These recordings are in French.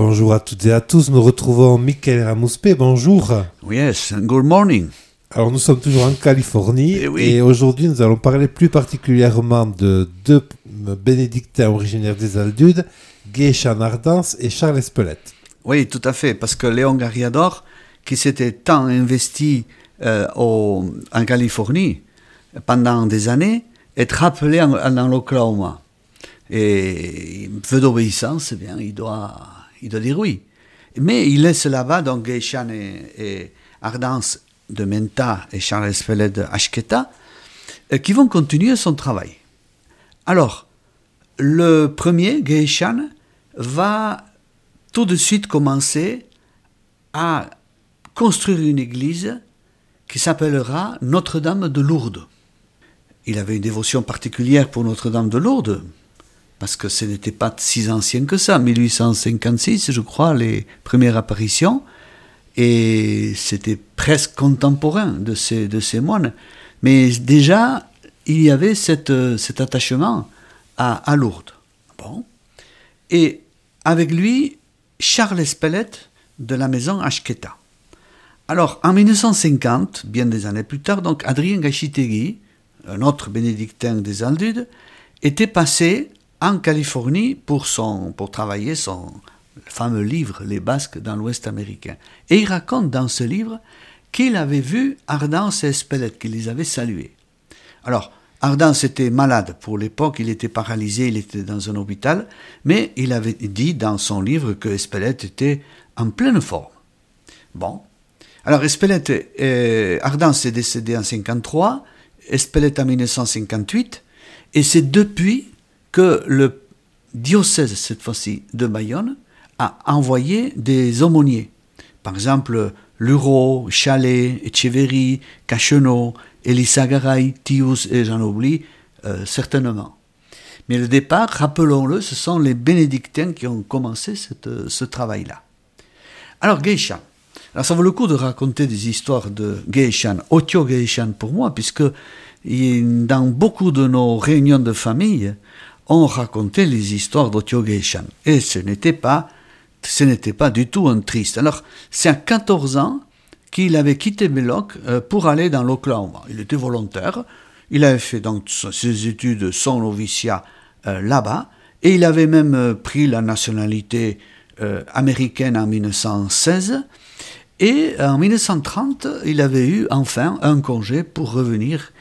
Bonjour à toutes et à tous, nous retrouvons Michael Ramouspe, bonjour. Yes, good morning. Alors nous sommes toujours en Californie oui. et aujourd'hui nous allons parler plus particulièrement de deux bénédictins originaires des Aldudes, Guéchan Ardance et Charles Espelette. Oui, tout à fait, parce que Léon Garriador, qui s'était tant investi en Californie pendant des années, est rappelé dans l'Oklahoma. Et feu d'obéissance, eh bien, il doit dire oui. Mais il laisse là-bas donc Guéchan et Ardance de Menta et Charles Espelette de Ashketa, qui vont continuer son travail. Alors, le premier, Guéchan, va tout de suite commencer à construire une église qui s'appellera Notre-Dame de Lourdes. Il avait une dévotion particulière pour Notre-Dame de Lourdes, parce que ce n'était pas si ancien que ça, 1856, je crois, les premières apparitions, et c'était presque contemporain de ces moines. Mais déjà, il y avait cet attachement à Lourdes. Bon. Et avec lui, Charles Espelette de la maison Ashketa. Alors, en 1950, bien des années plus tard, donc Adrien Gachitegui, un autre bénédictin des Aldudes, était passé en Californie pour travailler son fameux livre « Les Basques dans l'Ouest américain ». Et il raconte dans ce livre qu'il avait vu Ardance et Espelette, qu'il les avait salués. Alors, Ardance était malade pour l'époque, il était paralysé, il était dans un hôpital, mais il avait dit dans son livre que Espelette était en pleine forme. Bon. Alors, Ardance est décédé en 1953, Espelette en 1958, et c'est depuis que le diocèse, cette fois-ci, de Bayonne, a envoyé des aumôniers. Par exemple, Luro, Chalet, Echeverry, Cacheneau, Elisagaray, Tius, et j'en oublie certainement. Mais le départ, rappelons-le, ce sont les bénédictins qui ont commencé ce travail-là. Alors, Guéchan. Alors, ça vaut le coup de raconter des histoires de Guéchan, Otio Guéchan pour moi, puisque dans beaucoup de nos réunions de famille, on racontait les histoires d'Otio Guéchan. Et ce n'était pas du tout un triste. Alors, c'est à 14 ans qu'il avait quitté Belloc pour aller dans l'Oklahoma. Il était volontaire, il avait fait donc ses études, son noviciat là-bas, et il avait même pris la nationalité américaine en 1916, et en 1930, il avait eu enfin un congé pour revenir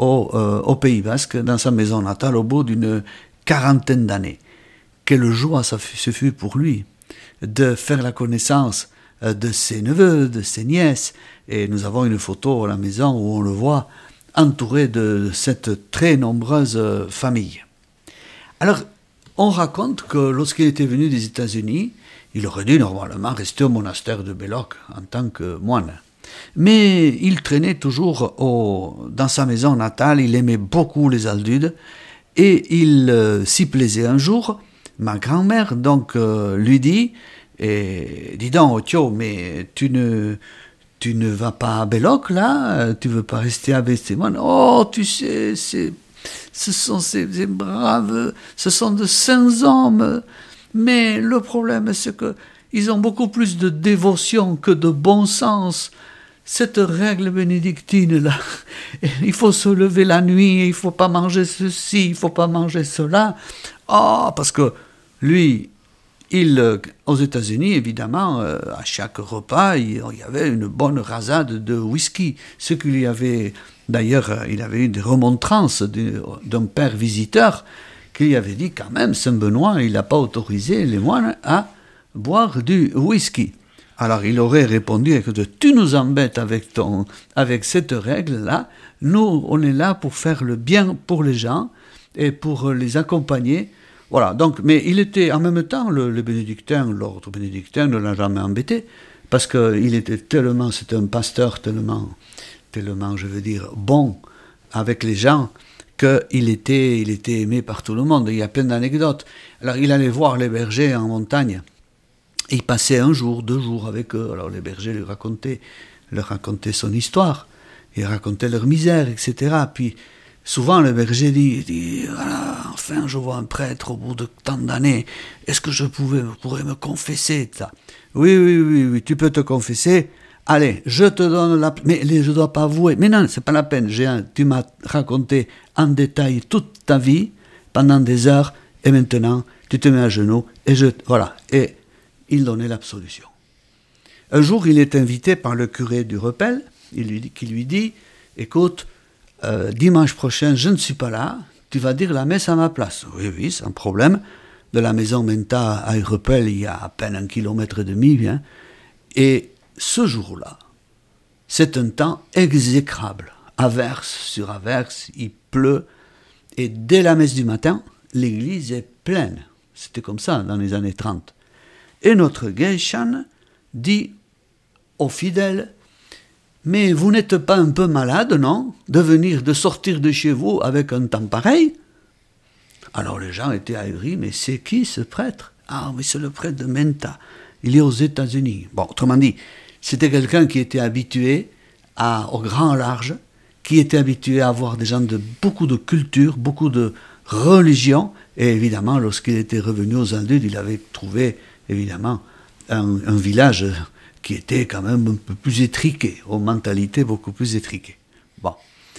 au Pays Basque, dans sa maison natale, au bout d'une quarantaine d'années. Quelle joie ce fut pour lui de faire la connaissance de ses neveux, de ses nièces, et nous avons une photo à la maison où on le voit entouré de cette très nombreuse famille. Alors, on raconte que lorsqu'il était venu des États-Unis, il aurait dû normalement rester au monastère de Belloc en tant que moine. Mais il traînait toujours dans sa maison natale, il aimait beaucoup les Aldudes, et il s'y plaisait un jour. Ma grand-mère donc lui dit, dis donc Otio, mais tu ne vas pas à Belloc là, tu veux pas rester avec ces moines? Oh, tu sais, ce sont ces braves, ce sont de saints hommes, mais le problème c'est que ils ont beaucoup plus de dévotion que de bon sens. Cette règle bénédictine là, il faut se lever la nuit, il faut pas manger ceci, il faut pas manger cela. Oh, parce que lui, aux États-Unis, évidemment, à chaque repas, il y avait une bonne rasade de whisky. Ce qu'il y avait, d'ailleurs, il avait eu des remontrances d'un père visiteur qui lui avait dit quand même, Saint-Benoît, il n'a pas autorisé les moines à boire du whisky. Alors il aurait répondu, écoute, tu nous embêtes avec cette règle-là, nous on est là pour faire le bien pour les gens et pour les accompagner. Voilà, donc, mais il était en même temps, le bénédictin, l'ordre bénédictin ne l'a jamais embêté, parce qu'il était c'était un pasteur tellement, je veux dire, bon avec les gens, qu'il était aimé par tout le monde. Il y a plein d'anecdotes. Alors il allait voir les bergers en montagne, et il passait 1 jour, 2 jours avec eux. Alors les bergers leur racontaient son histoire, ils racontaient leur misère, etc. Puis souvent le berger dit voilà, enfin je vois un prêtre au bout de tant d'années, est-ce que je pourrais me confesser ça? Oui, tu peux te confesser. Allez, je te donne la... Mais je ne dois pas avouer. Mais non, c'est pas la peine. Tu m'as raconté en détail toute ta vie, pendant des heures, et maintenant, tu te mets à genoux, et voilà. Et il donnait l'absolution. Un jour, il est invité par le curé du Repel, qui lui dit, écoute, dimanche prochain, je ne suis pas là, tu vas dire la messe à ma place. Oui, sans problème. De la maison Menta à Repel, il y a à peine 1,5 kilomètre, bien. Et ce jour-là, c'est un temps exécrable. Averse sur averse, il pleut. Et dès la messe du matin, l'église est pleine. C'était comme ça dans les années 30. Et notre Geishan dit aux fidèles, mais vous n'êtes pas un peu malade, non, de sortir de chez vous avec un temps pareil? Alors les gens étaient ahuris, mais c'est qui ce prêtre? Ah, mais c'est le prêtre de Menta. Il est aux États-Unis. Bon, autrement dit, c'était quelqu'un qui était habitué au grand large, qui était habitué à avoir des gens de beaucoup de culture, beaucoup de religion, et évidemment, lorsqu'il était revenu aux Aldudes, il avait trouvé, évidemment, un village qui était quand même un peu plus étriqué, aux mentalités beaucoup plus étriquées. Bon.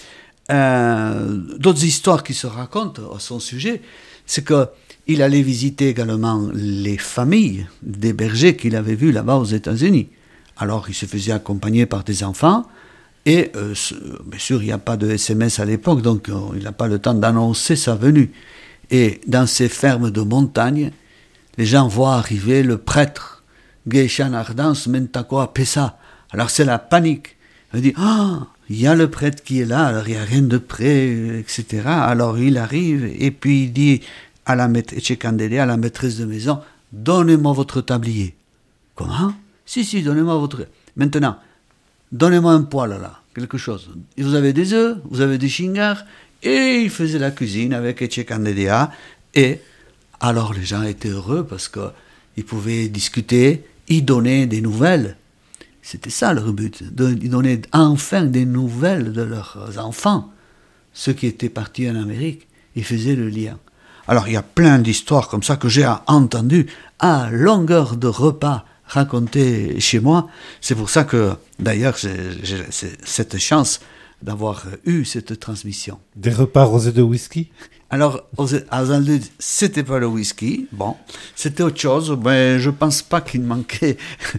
D'autres histoires qui se racontent à son sujet, c'est qu'il allait visiter également les familles des bergers qu'il avait vus là-bas aux États-Unis. Alors, il se faisait accompagner par des enfants, et bien sûr, il n'y a pas de SMS à l'époque, donc il n'a pas le temps d'annoncer sa venue. Et dans ces fermes de montagne, les gens voient arriver le prêtre Geishan Ardance Mentakoa Pessa. Alors c'est la panique. On dit, il y a le prêtre qui est là, alors il n'y a rien de près, etc. Alors il arrive, et puis il dit à la maîtresse de maison, donnez-moi votre tablier. Comment? Si, donnez-moi votre... Maintenant, donnez-moi un poêle là, quelque chose. Et vous avez des œufs, vous avez des chingars, et il faisait la cuisine avec Etchekandedea, et alors les gens étaient heureux parce qu'ils pouvaient discuter, ils donnaient des nouvelles. C'était ça leur but, ils donnaient enfin des nouvelles de leurs enfants, ceux qui étaient partis en Amérique, ils faisaient le lien. Alors il y a plein d'histoires comme ça que j'ai entendues à longueur de repas racontées chez moi. C'est pour ça que d'ailleurs j'ai cette chance d'avoir eu cette transmission. Des repas arrosés de whisky? Alors, à Aldudes, c'était pas le whisky, bon, c'était autre chose, mais je pense pas qu'il manquait,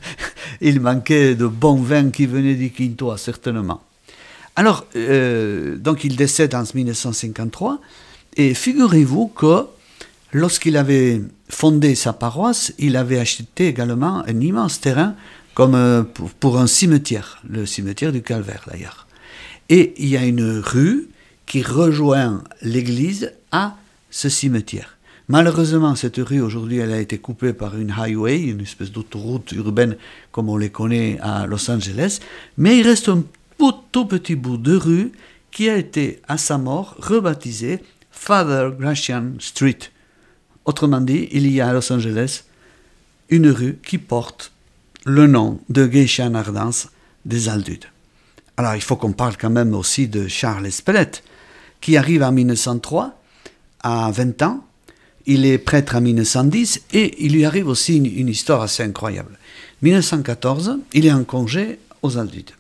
il manquait de bons vins qui venaient du Quintoa, certainement. Alors, donc il décède en 1953, et figurez-vous que lorsqu'il avait fondé sa paroisse, il avait acheté également un immense terrain comme pour un cimetière, le cimetière du Calvaire d'ailleurs. Et il y a une rue qui rejoint l'église à ce cimetière. Malheureusement, cette rue, aujourd'hui, elle a été coupée par une highway, une espèce d'autoroute urbaine comme on les connaît à Los Angeles, mais il reste un tout petit bout de rue qui a été, à sa mort, rebaptisé Father Gratian Street. Autrement dit, il y a à Los Angeles une rue qui porte le nom de Geishan Ardance des Aldudes. Alors, il faut qu'on parle quand même aussi de Charles Espelette, qui arrive en 1903, à 20 ans. Il est prêtre en 1910, et il lui arrive aussi une histoire assez incroyable. 1914, il est en congé aux Aldudes.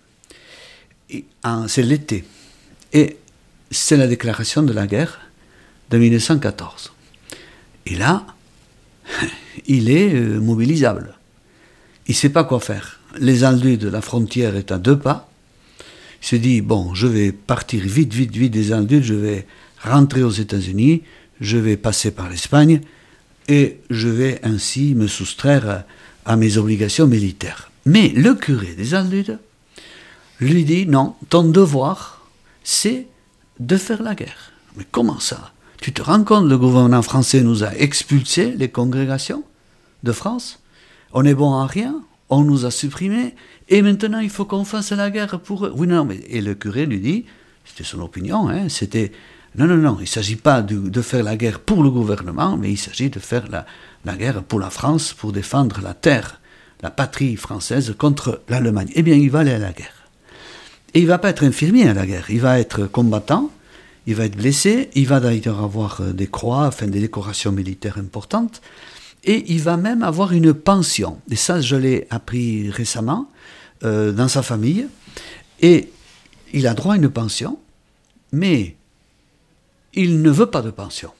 C'est l'été. Et c'est la déclaration de la guerre de 1914. Et là, il est mobilisable. Il ne sait pas quoi faire. Les Aldudes, la frontière est à 2 pas. Il se dit, bon, je vais partir vite des Aldudes, je vais rentrer aux États-Unis, je vais passer par l'Espagne, et je vais ainsi me soustraire à mes obligations militaires. Mais le curé des Aldudes lui dit, non, ton devoir, c'est de faire la guerre. Mais comment ça? Tu te rends compte, le gouvernement français nous a expulsé les congrégations de France? On est bon à rien, on nous a supprimés, et maintenant il faut qu'on fasse la guerre pour eux. Oui, non, mais... Et le curé lui dit, c'était son opinion, c'était... Non, il ne s'agit pas de faire la guerre pour le gouvernement, mais il s'agit de faire la guerre pour la France, pour défendre la terre, la patrie française contre l'Allemagne. Eh bien, il va aller à la guerre. Et il ne va pas être infirmier à la guerre, il va être combattant, il va être blessé, il va d'ailleurs avoir des croix, enfin des décorations militaires importantes, et il va même avoir une pension. Et ça, je l'ai appris récemment dans sa famille. Et il a droit à une pension, mais il ne veut pas de pension.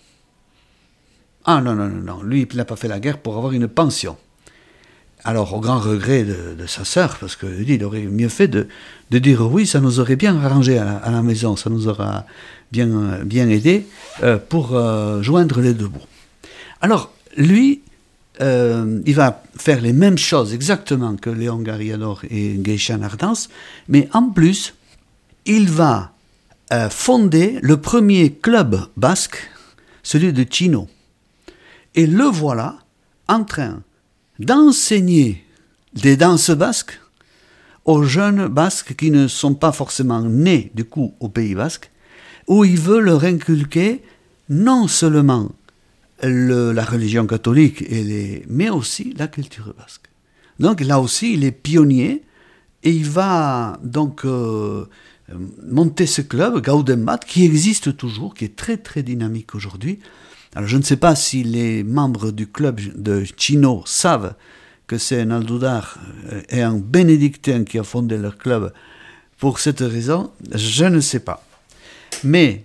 Ah non, lui, il n'a pas fait la guerre pour avoir une pension. Alors, au grand regret de sa sœur, parce qu'il aurait mieux fait de dire oui, ça nous aurait bien arrangé à la maison, ça nous aura bien aidé pour joindre les deux bouts. Alors, lui, il va faire les mêmes choses exactement que Léon Gariador et Guéchan Ardens, mais en plus, il va fonder le premier club basque, celui de Chino. Et le voilà en train d'enseigner des danses basques aux jeunes basques qui ne sont pas forcément nés du coup au Pays basque, où il veut leur inculquer non seulement la religion catholique, mais aussi la culture basque. Donc là aussi, il est pionnier et il va donc monter ce club, Gaudemmat, qui existe toujours, qui est très très dynamique aujourd'hui. Alors je ne sais pas si les membres du club de Chino savent que c'est un aldoudar et un bénédictin qui a fondé leur club pour cette raison, je ne sais pas. Mais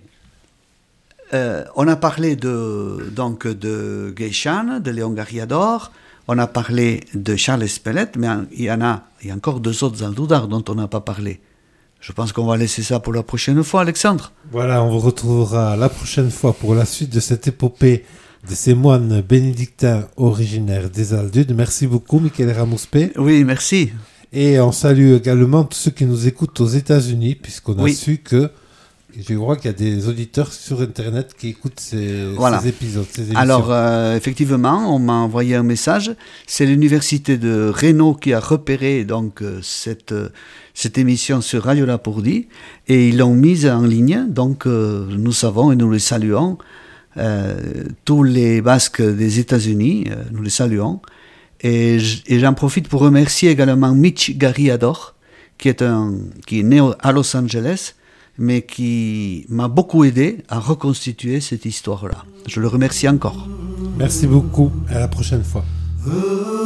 on a parlé de Guéchan, de Léon Gariador, on a parlé de Charles Espelette, mais il y a encore deux autres aldoudars dont on n'a pas parlé. Je pense qu'on va laisser ça pour la prochaine fois, Alexandre. Voilà, on vous retrouvera la prochaine fois pour la suite de cette épopée de ces moines bénédictins originaires des Aldudes. Merci beaucoup, Michael Ramouspé. Oui, merci. Et on salue également tous ceux qui nous écoutent aux États-Unis, puisqu'on a su que je crois qu'il y a des auditeurs sur Internet qui écoutent ces épisodes, ces émissions. Alors, effectivement, on m'a envoyé un message. C'est l'université de Reno qui a repéré donc cette émission sur Radio Lapourdie et ils l'ont mise en ligne. Donc, nous savons et nous les saluons. Tous les Basques des États-Unis, nous les saluons. Et j'en profite pour remercier également Mitch Gariador, qui est né à Los Angeles, mais qui m'a beaucoup aidé à reconstituer cette histoire-là. Je le remercie encore. Merci beaucoup, à la prochaine fois.